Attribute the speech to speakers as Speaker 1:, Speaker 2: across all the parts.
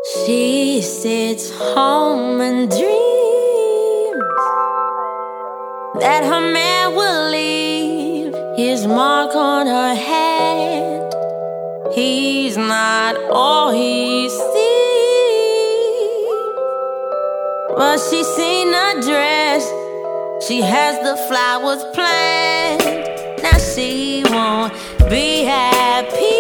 Speaker 1: She sits home and dreams that her man will leave his mark on her hand. He's not all he seems, but she's seen a dress, she has the flowers planned. Now she won't be happy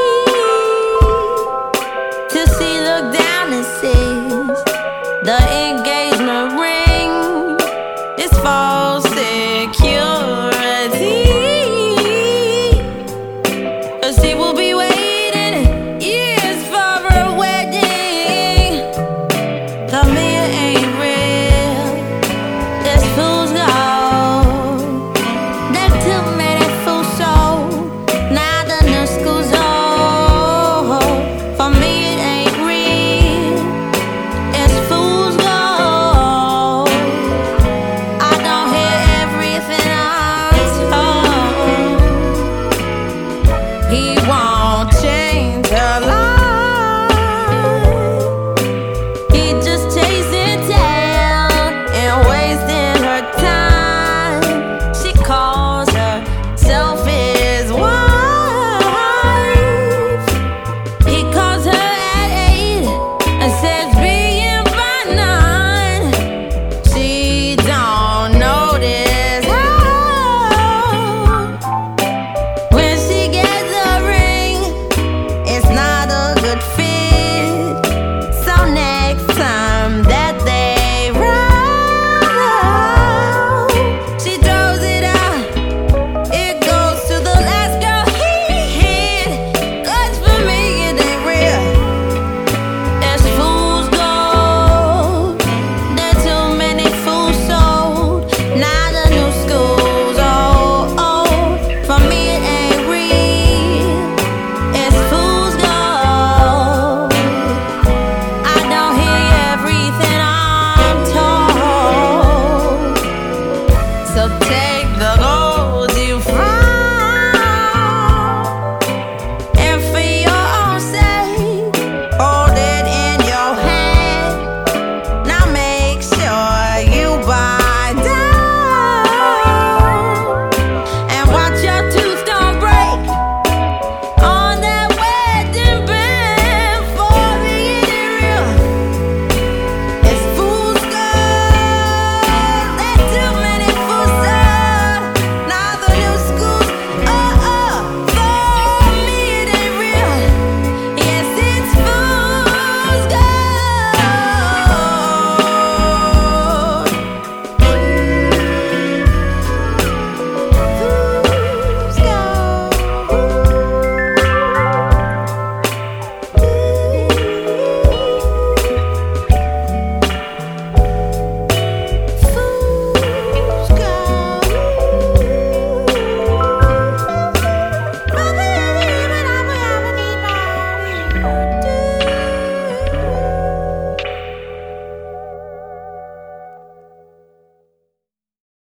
Speaker 1: till she look down and sees the ink